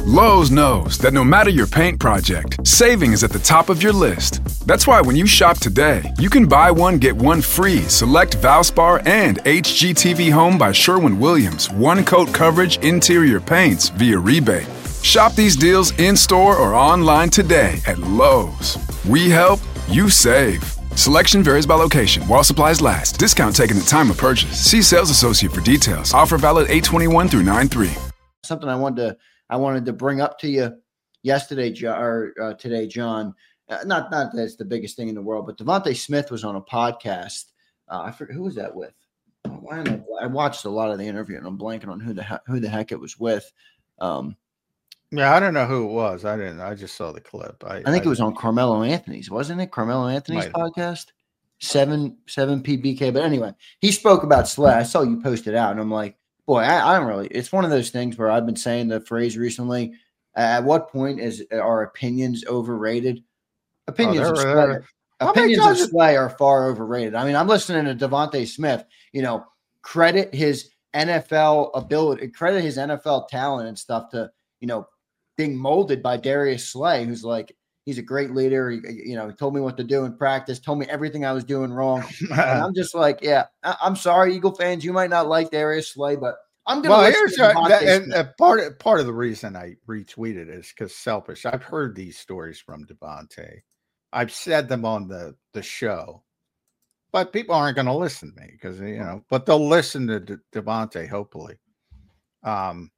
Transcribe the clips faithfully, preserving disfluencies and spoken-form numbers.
Lowe's knows that no matter your paint project, saving is at the top of your list. That's why when you shop today, you can buy one, get one free select Valspar and H G T V Home by Sherwin-Williams one-coat coverage interior paints via rebate. Shop these deals in-store or online today at Lowe's. We help, you save. Selection varies by location. While supplies last. Discount taken at time of purchase. See sales associate for details. Offer valid eight twenty-one through nine three. Something I wanted to I wanted to bring up to you yesterday, or uh, today, John. Uh, not not that it's the biggest thing in the world, but Devontae Smith was on a podcast. Uh, I forget who was that with. Why am I, I watched a lot of the interview, and I'm blanking on who the heck, who the heck it was with. Um, yeah, I don't know who it was. I didn't. I just saw the clip. I, I think I, it was on Carmelo Anthony's, wasn't it? Carmelo Anthony's might. podcast, seven seven P B K. But anyway, he spoke about Slay. I saw you post it out, and I'm like, boy, I, I don't really. It's one of those things where I've been saying the phrase recently. At what point is are opinions overrated? Opinions oh, of they're, Slay, they're, opinions of Slay are far overrated. I mean, I'm listening to Devontae Smith. You know, credit his N F L ability, credit his N F L talent and stuff to you know being molded by Darius Slay, who's like he's a great leader. He, you know, he told me what to do in practice, told me everything I was doing wrong, and I'm just like, yeah, I, I'm sorry, Eagle fans, you might not like Darius Slay, but I'm gonna. Well, here's a, that, and uh, part of part of the reason I retweeted it is because selfish. I've heard these stories from Devontae. I've said them on the the show, but people aren't going to listen to me because you know. But they'll listen to De- Devontae. Hopefully, um,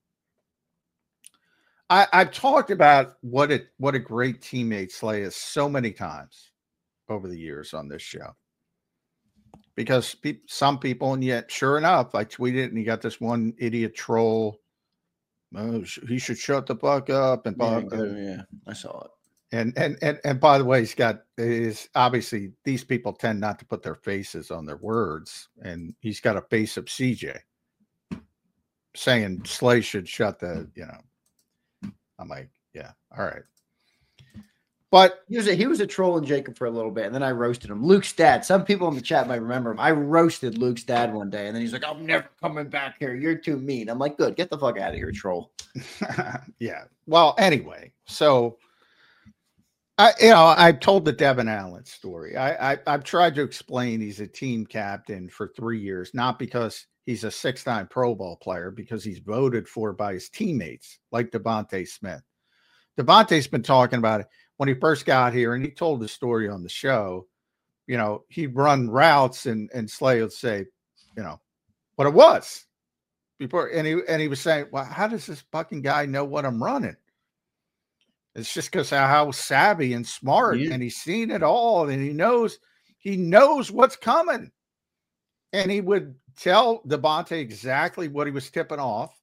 I I've talked about what it what a great teammate Slay is so many times over the years on this show. Because pe- some people, and yet, sure enough, I tweeted and you got this one idiot troll. Oh, he should shut the fuck up. And yeah, uh, yeah, I saw it. And and and and by the way, he's got is obviously these people tend not to put their faces on their words, and he's got a face of C J saying Slay should shut the. You know, I'm like, yeah, all right. But he was a, he was a trolling Jacob for a little bit, and then I roasted him. Luke's dad. Some people in the chat might remember him. I roasted Luke's dad one day, and then he's like, "I'm never coming back here. You're too mean." I'm like, "Good, get the fuck out of here, troll." Yeah. Well, anyway, so I, you know, I've told the Devin Allen story. I, I I've tried to explain he's a team captain for three years, not because he's a six-time Pro Bowl player, because he's voted for by his teammates, like Devontae Smith. Devontae's been talking about it. When he first got here, and he told the story on the show, you know, he'd run routes and, and Slay would say, you know, what it was before. And he, and he was saying, well, how does this fucking guy know what I'm running? It's just because how, how savvy and smart, yeah. And he's seen it all, and he knows, he knows what's coming. And he would tell Devontae exactly what he was tipping off.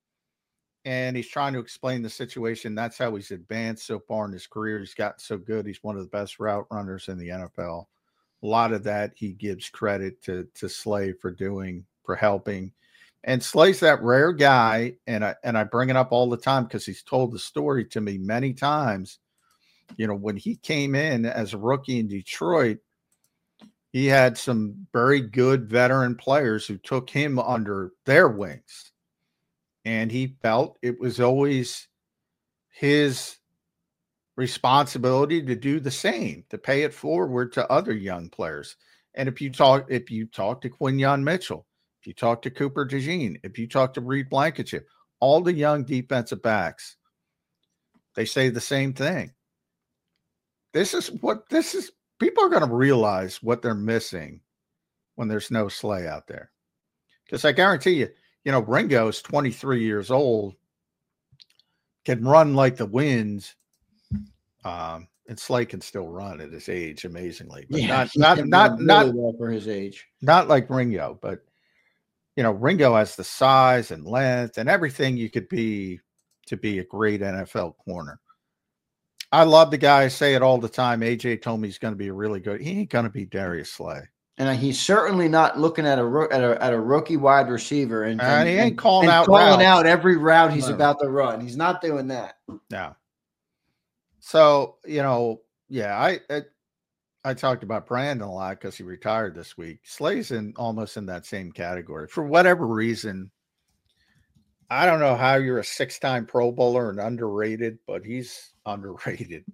And he's trying to explain the situation. That's how he's advanced so far in his career. He's gotten so good. He's one of the best route runners in the N F L. A lot of that he gives credit to, to Slay for doing, for helping. And Slay's that rare guy, and I and I bring it up all the time because he's told the story to me many times. You know, when he came in as a rookie in Detroit, he had some very good veteran players who took him under their wings. And he felt it was always his responsibility to do the same, to pay it forward to other young players. And if you talk, if you talk to Quinyon Mitchell, if you talk to Cooper DeJean, if you talk to Reed Blankenship, all the young defensive backs, they say the same thing. This is what this is. People are going to realize what they're missing when there's no Slay out there. Because I guarantee you, you know, Ringo is twenty-three years old, can run like the wind, um, and Slay can still run at his age, amazingly. But yeah, not not not really not well for his age. Not like Ringo, but you know, Ringo has the size and length and everything you could be to be a great N F L corner. I love the guy. I say it all the time. A J told me he's going to be a really good. He ain't going to be Darius Slay. And he's certainly not looking at a at a, at a rookie wide receiver and, and, and he ain't calling and out calling routes. out every route he's no. about to run. He's not doing that. No. So you know, yeah, I I, I talked about Brandon a lot because he retired this week. Slay's in almost in that same category for whatever reason. I don't know how you're a six-time Pro Bowler and underrated, but he's underrated.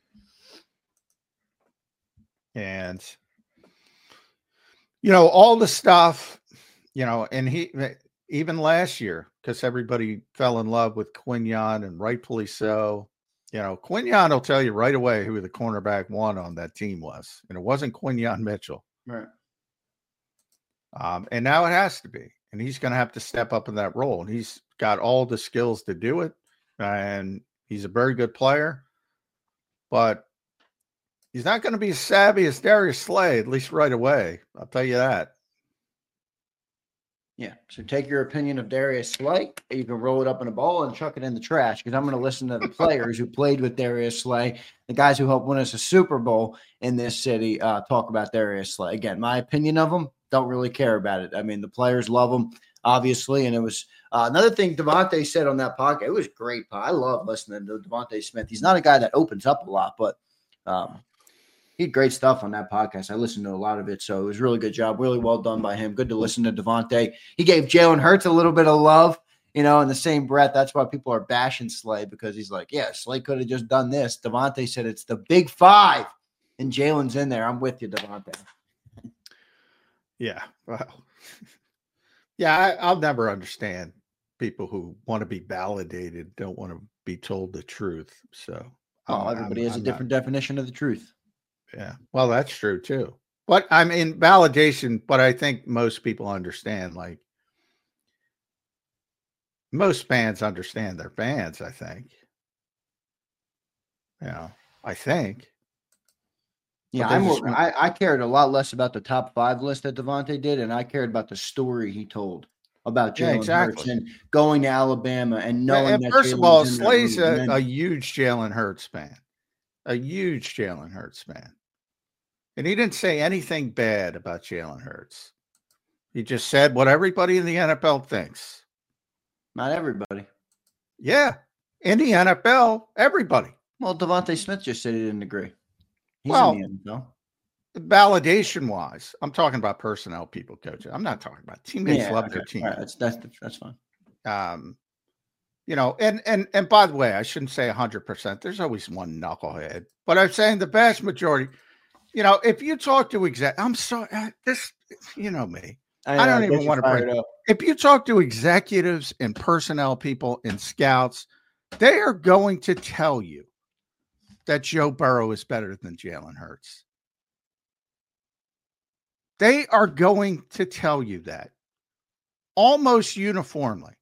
And, you know, all the stuff, you know, and he, even last year, because everybody fell in love with Quinyon, and rightfully so. You know, Quinyon will tell you right away who the cornerback one on that team was. And it wasn't Quinyon Mitchell. Right. Um, and now it has to be. And he's going to have to step up in that role. And he's got all the skills to do it. And he's a very good player. But he's not going to be as savvy as Darius Slay, at least right away. I'll tell you that. Yeah. So take your opinion of Darius Slay. You can roll it up in a ball and chuck it in the trash, because I'm going to listen to the players who played with Darius Slay, the guys who helped win us a Super Bowl in this city, uh, talk about Darius Slay. Again, my opinion of him, don't really care about it. I mean, the players love him, obviously. And it was uh, another thing DeVonta said on that podcast. It was great. I love listening to DeVonta Smith. He's not a guy that opens up a lot, but um, he had great stuff on that podcast. I listened to a lot of it, so it was a really good job. Really well done by him. Good to listen to DeVonta. He gave Jalen Hurts a little bit of love, you know, in the same breath. That's why people are bashing Slay, because he's like, yeah, Slay could have just done this. DeVonta said it's the big five, and Jalen's in there. I'm with you, DeVonta. Yeah. Well, yeah, I, I'll never understand people who want to be validated, don't want to be told the truth. So, oh, everybody I'm, has I'm a different not, definition of the truth. Yeah. Well, that's true too. But I mean, validation, but I think most people understand, like, most fans understand their fans, I think. You know, I think. Yeah, I'm more, I, I cared a lot less about the top five list that DeVonta did, and I cared about the story he told about Jalen yeah, exactly. Hurts and going to Alabama and knowing yeah, and that. First Jalen's of all, Slay's a, then, a huge Jalen Hurts fan, a huge Jalen Hurts fan, and he didn't say anything bad about Jalen Hurts. He just said what everybody in the N F L thinks. Not everybody. Yeah, in the N F L, everybody. Well, DeVonta Smith just said he didn't agree. He's well, in the N F L. Validation wise, I'm talking about personnel people, coach. I'm not talking about teammates. Yeah, love okay. their team. Right, that's that's that's fine. Um, you know, and and and by the way, I shouldn't say one hundred percent. There's always one knucklehead, but I'm saying the vast majority. You know, if you talk to exec, I'm sorry, this, you know me. I, know, I don't I even want to bring it up. If you talk to executives and personnel people and scouts, they are going to tell you that Joe Burrow is better than Jalen Hurts. They are going to tell you that almost uniformly.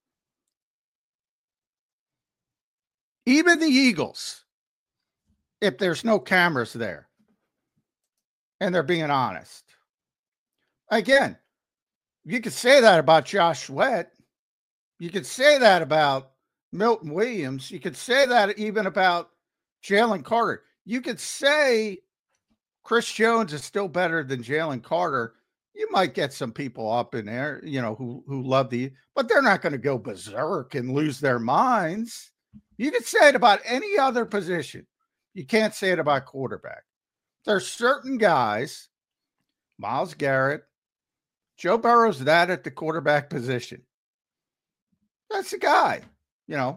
Even the Eagles, if there's no cameras there and they're being honest. Again, you could say that about Josh Sweat. You could say that about Milton Williams. You could say that even about Jalen Carter. You could say Chris Jones is still better than Jalen Carter. You might get some people up in there, you know, who who love the, but they're not going to go berserk and lose their minds. You could say it about any other position. You can't say it about quarterback. There's certain guys, Myles Garrett, Joe Burrow's that at the quarterback position. That's the guy, you know.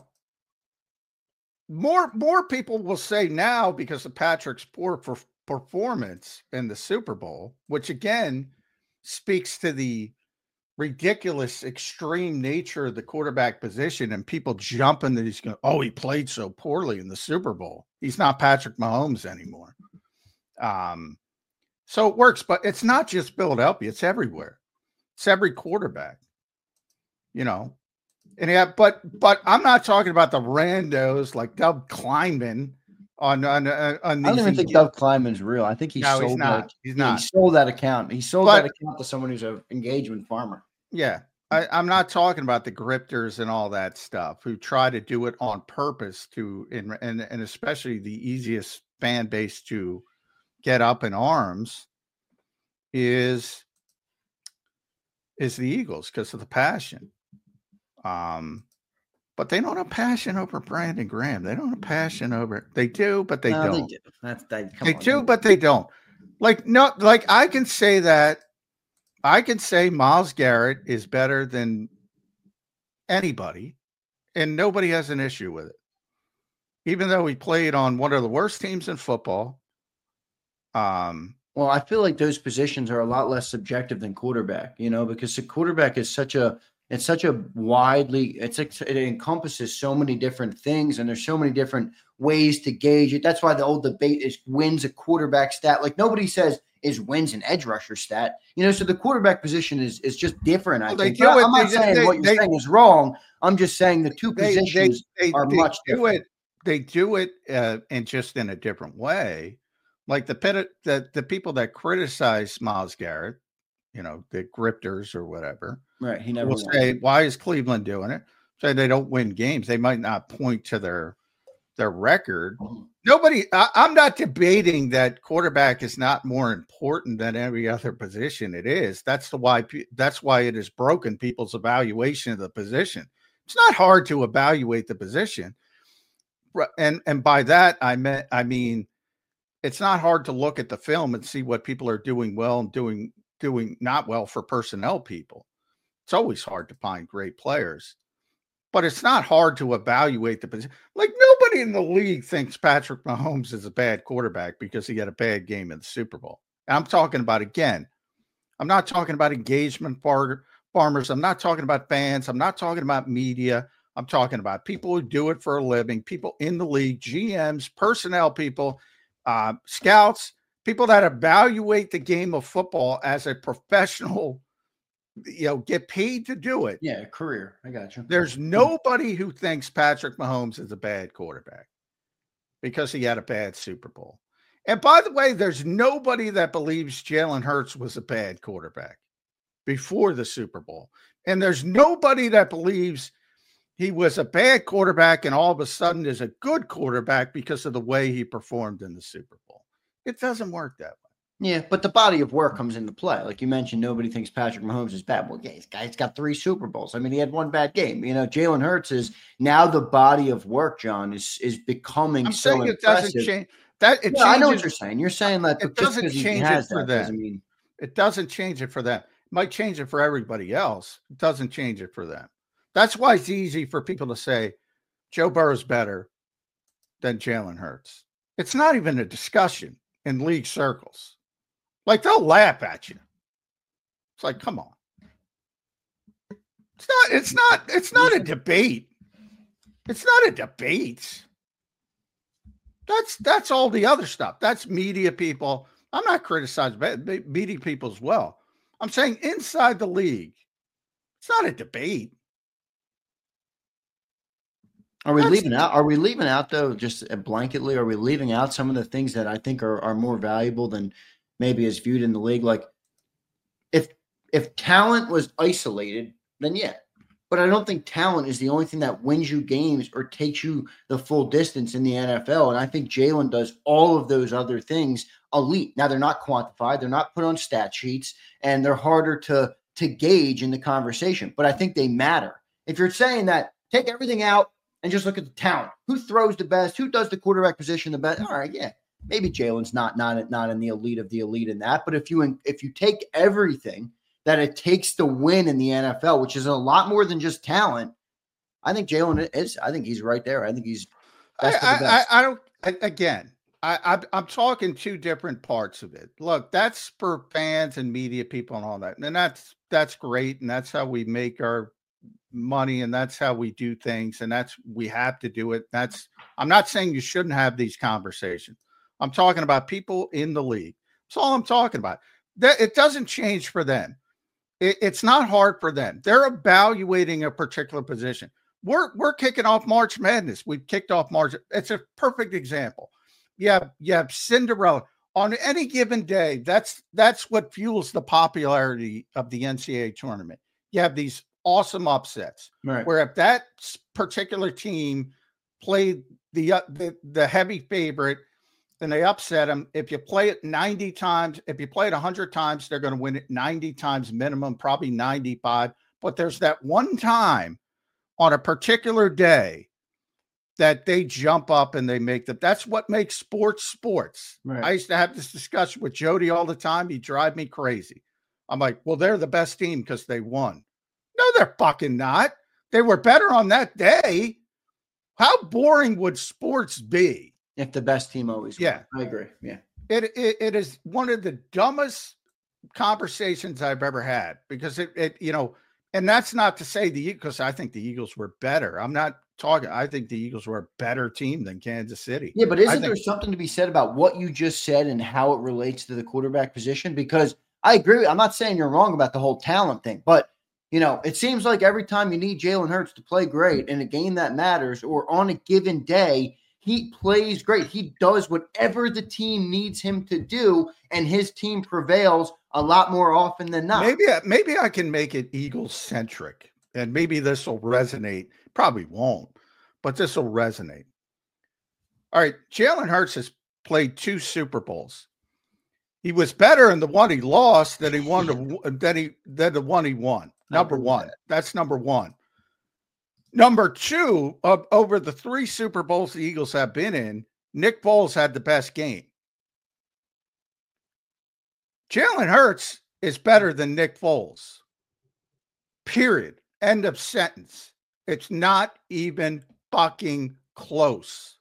More more people will say now because of Patrick's poor per- performance in the Super Bowl, which again speaks to the ridiculous extreme nature of the quarterback position, and people jumping that he's going, oh, he played so poorly in the Super Bowl. He's not Patrick Mahomes anymore. Um, so it works, but it's not just Philadelphia, it's everywhere. It's every quarterback, you know. And yeah, but but I'm not talking about the randos like Doug Kleinman on on, on I don't even think Doug Kleinman's real. I think he no, sold he's not. That, he's not. He sold that account. He sold but, that account to someone who's an engagement farmer. Yeah, I, I'm not talking about the grifters and all that stuff who try to do it on purpose to and and and especially the easiest fan base to get up in arms is is the Eagles because of the passion. Um, but they don't have passion over Brandon Graham. They don't have passion over. They do, but they no, don't. They do. That's they, they on, do, man. But they don't. Like no, like I can say that. I can say Myles Garrett is better than anybody, and nobody has an issue with it. Even though he played on one of the worst teams in football. Um, well, I feel like those positions are a lot less subjective than quarterback, you know, because the quarterback is such a, it's such a widely, it's it encompasses so many different things, and there's so many different ways to gauge it. That's why the old debate is wins a quarterback stat. Like nobody says is wins an edge rusher stat, you know. So the quarterback position is is just different. I well, think. It, I'm not they, saying they, what you're they, saying is wrong. I'm just saying the two they, positions they, they, are they much do different. It, they do it uh, and just in a different way. Like the the the people that criticize Myles Garrett, you know, the grifters or whatever, right? He never will say, "Why is Cleveland doing it?" Say they don't win games. They might not point to their their record. Nobody. I, I'm not debating that quarterback is not more important than every other position. It is. That's the why. That's why it has broken people's evaluation of the position. It's not hard to evaluate the position, and and by that I meant I mean. It's not hard to look at the film and see what people are doing well and doing doing not well for personnel people. It's always hard to find great players, but it's not hard to evaluate the position. Like nobody in the league thinks Patrick Mahomes is a bad quarterback because he had a bad game in the Super Bowl. And I'm talking about, again, I'm not talking about engagement bar- farmers. I'm not talking about fans. I'm not talking about media. I'm talking about people who do it for a living, people in the league, G Ms, personnel people, Uh, scouts, people that evaluate the game of football as a professional, you know, get paid to do it. Yeah, career. I got you. There's nobody who thinks Patrick Mahomes is a bad quarterback because he had a bad Super Bowl. And by the way, there's nobody that believes Jalen Hurts was a bad quarterback before the Super Bowl. And there's nobody that believes he was a bad quarterback and all of a sudden is a good quarterback because of the way he performed in the Super Bowl. It doesn't work that way. Yeah, but the body of work comes into play. Like you mentioned, nobody thinks Patrick Mahomes is bad. Well, yeah, this guy's got three Super Bowls. I mean, he had one bad game. You know, Jalen Hurts is now the body of work, John, is is becoming I'm so saying it impressive. doesn't change. That it yeah, I know what you're saying. You're saying that it doesn't change it for that, them. Mean... It doesn't change it for them. It might change it for everybody else. It doesn't change it for them. That's why it's easy for people to say Joe Burrow's better than Jalen Hurts. It's not even a discussion in league circles. Like they'll laugh at you. It's like, come on. It's not, it's not, it's not a debate. It's not a debate. That's that's all the other stuff. That's media people. I'm not criticizing media people as well. I'm saying inside the league, it's not a debate. Are we That's, leaving out? Are we leaving out though? Just blanketly, are we leaving out some of the things that I think are, are more valuable than maybe is viewed in the league? Like, if if talent was isolated, then yeah. But I don't think talent is the only thing that wins you games or takes you the full distance in the N F L. And I think Jalen does all of those other things elite. Now they're not quantified, they're not put on stat sheets, and they're harder to to gauge in the conversation. But I think they matter. If you're saying that, take everything out and just look at the talent. Who throws the best? Who does the quarterback position the best? All right, yeah, maybe Jalen's not not not in the elite of the elite in that. But if you if you take everything that it takes to win in the N F L, which is a lot more than just talent, I think Jalen is. I think he's right there. I think he's best I, of the best. I, I don't. Again, I, I I'm talking two different parts of it. Look, that's for fans and media people and all that, and that's that's great, and that's how we make our money, and that's how we do things, and that's we have to do it. That's I'm not saying you shouldn't have these conversations. I'm talking about people in the league. That's all I'm talking about. That it doesn't change for them. It, it's not hard for them. They're evaluating a particular position. We're we're kicking off March Madness. We've kicked off March. It's a perfect example. You have, you have Cinderella on any given day. That's that's what fuels the popularity of the N C double A tournament. You have these awesome upsets, right, where if that particular team played the, uh, the the heavy favorite and they upset them, if you play it ninety times, if you play it one hundred times, they're going to win it ninety times minimum, probably ninety-five. But there's that one time on a particular day that they jump up and they make them. That's what makes sports sports. Right. I used to have this discussion with Jody all the time. He'd drive me crazy. I'm like, well, they're the best team because they won. No, they're fucking not. They were better on that day. How boring would sports be? If the best team always yeah, wins. I agree. Yeah. It, it it is one of the dumbest conversations I've ever had because it, it you know, and that's not to say the because I think the Eagles were better. I'm not talking. I think the Eagles were a better team than Kansas City. Yeah, but isn't think, there something to be said about what you just said and how it relates to the quarterback position? Because I agree. I'm not saying you're wrong about the whole talent thing, but you know, it seems like every time you need Jalen Hurts to play great in a game that matters or on a given day, he plays great. He does whatever the team needs him to do, and his team prevails a lot more often than not. Maybe, maybe I can make it Eagles-centric, and maybe this will resonate. Probably won't, but this will resonate. All right, Jalen Hurts has played two Super Bowls. He was better in the one he lost than he won to, than he than the one he won. Number one. That. That's number one. Number two, uh, over the three Super Bowls the Eagles have been in, Nick Foles had the best game. Jalen Hurts is better than Nick Foles. Period. End of sentence. It's not even fucking close.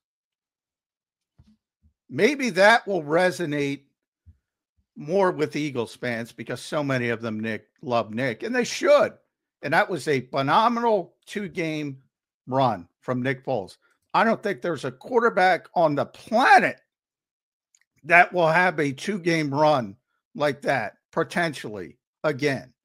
Maybe that will resonate more with Eagles fans because so many of them Nick love Nick, and they should. And that was a phenomenal two-game run from Nick Foles. I don't think there's a quarterback on the planet that will have a two-game run like that, potentially, again.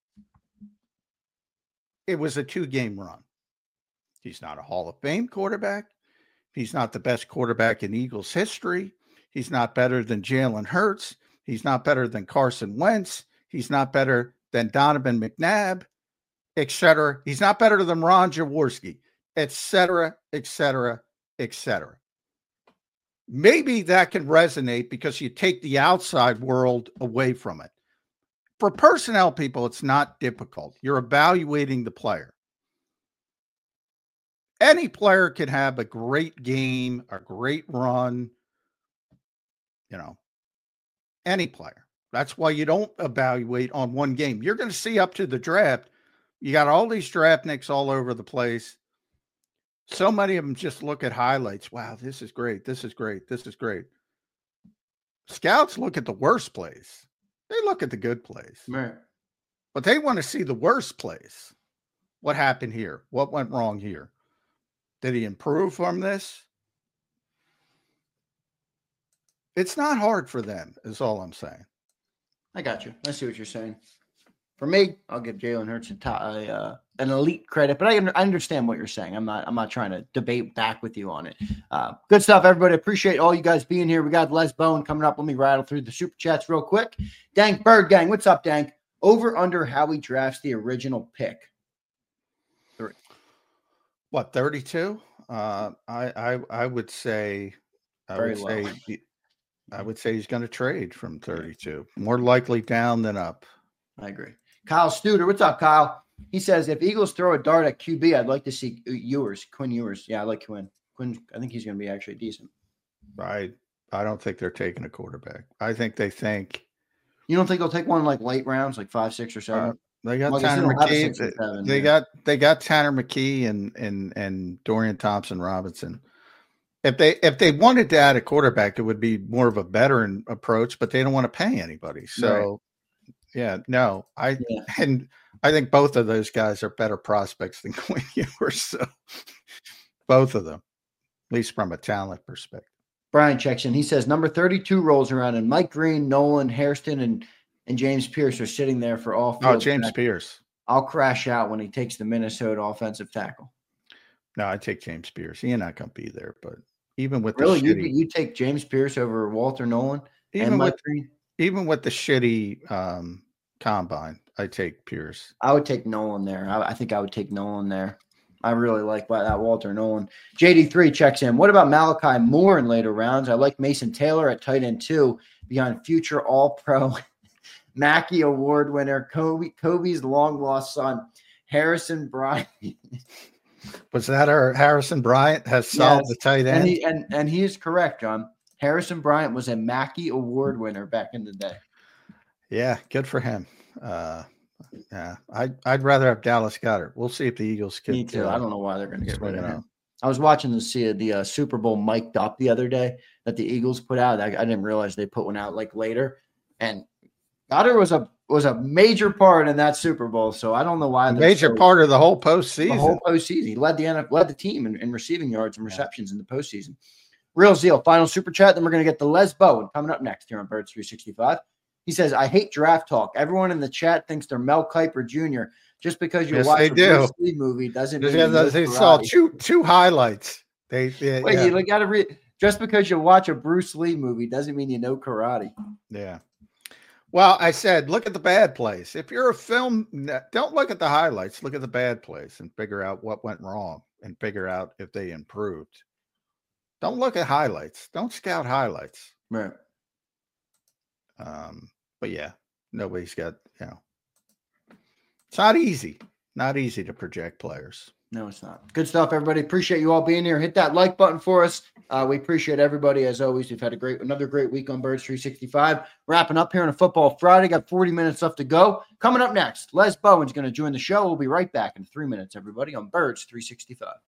It was a two-game run. He's not a Hall of Fame quarterback. He's not the best quarterback in Eagles history. He's not better than Jalen Hurts. He's not better than Carson Wentz. He's not better than Donovan McNabb, et cetera. He's not better than Ron Jaworski, et cetera, et cetera, et cetera. Maybe that can resonate because you take the outside world away from it. For personnel people, it's not difficult. You're evaluating the player. Any player can have a great game, a great run, you know, any player. That's why you don't evaluate on one game. You're going to see up to the draft, you got all these draft nicks all over the place. So many of them just look at highlights. Wow, this is great. This is great. This is great. Scouts look at the worst plays. They look at the good plays. Right. But they want to see the worst plays. What happened here? What went wrong here? Did he improve from this? It's not hard for them, is all I'm saying. I got you. I see what you're saying. For me, I'll give Jalen Hurts a top, uh, an elite credit, but I, I understand what you're saying. I'm not I'm not trying to debate back with you on it. Uh, good stuff, everybody. Appreciate all you guys being here. We got Les Bone coming up. Let me rattle through the super chats real quick. Dank Bird Gang, what's up, Dank? Over under how he drafts the original pick. Three. What, thirty-two? Uh, I I I would say I Very would low. say I would say he's going to trade from thirty-two. More likely down than up. I agree. Kyle Studer, what's up, Kyle? He says, if Eagles throw a dart at Q B, I'd like to see Ewers, Quinn Ewers. Yeah, I like Quinn. Quinn, I think he's going to be actually decent. I I don't think they're taking a quarterback. I think they think. You don't think they'll take one like late rounds, like five, six, or seven? Uh, they got Well, Tanner McKee. They, seven, they yeah. got they got Tanner McKee and and and Dorian Thompson Robinson. If they if they wanted to add a quarterback, it would be more of a veteran approach, but they don't want to pay anybody. So, right. yeah, no, I yeah. and I think both of those guys are better prospects than Quinn Ewers. So, both of them, at least from a talent perspective. Brian checks in. He says number thirty-two rolls around, and Mike Green, Nolan, Hairston, and and James Pierce are sitting there for all. Oh, James tackle. Pierce. I'll crash out when he takes the Minnesota offensive tackle. No, I take James Pierce. He's not going to be there, but even with really, the you shitty, you take James Pierce over Walter Nolan even and Mike with Green? Even with the shitty um, combine, I take Pierce. I would take Nolan there. I, I think I would take Nolan there. I really like that Walter Nolan. J D three checks in. What about Malachi Moore in later rounds? I like Mason Taylor at tight end two, behind future All-Pro, Mackey Award winner, Kobe Kobe's long-lost son, Harrison Bryant. Was that our Harrison Bryant has solved yes. the tight end? And he, and, and he is correct, John. Harrison Bryant was a Mackey Award winner back in the day. Yeah, good for him. Uh, Yeah, I'd, I'd rather have Dallas Goedert. We'll see if the Eagles can. Me too. Uh, I don't know why they're going to get rid of him. out. I was watching the see the uh, Super Bowl mic'd up the other day that the Eagles put out. I, I didn't realize they put one out like later, and Goddard was a was a major part in that Super Bowl. So I don't know why. A major so, part of the whole postseason. The whole postseason. He led the N F L, led the team in, in receiving yards and receptions yeah. in the postseason. Real Zeal, final super chat. Then we're going to get the Les Bowen coming up next here on Birds three sixty-five. He says, I hate draft talk. Everyone in the chat thinks they're Mel Kiper Junior Just because you yes, watch a do. Bruce Lee movie doesn't mean yeah, you they saw two two highlights. They, they Wait, yeah. you got to read. Just because you watch a Bruce Lee movie doesn't mean you know karate. Yeah. Well, I said, look at the bad plays. If you're a film, don't look at the highlights. Look at the bad plays and figure out what went wrong and figure out if they improved. Don't look at highlights. Don't scout highlights. Right. Um, but yeah, nobody's got, you know, it's not easy. Not easy to project players. No, it's not. Good stuff, everybody. Appreciate you all being here. Hit that like button for us. Uh, we appreciate everybody as always. We've had a great, another great week on Birds three sixty-five. Wrapping up here on a Football Friday. Got forty minutes left to go. Coming up next, Les Bowen's going to join the show. We'll be right back in three minutes, everybody, on Birds three sixty-five.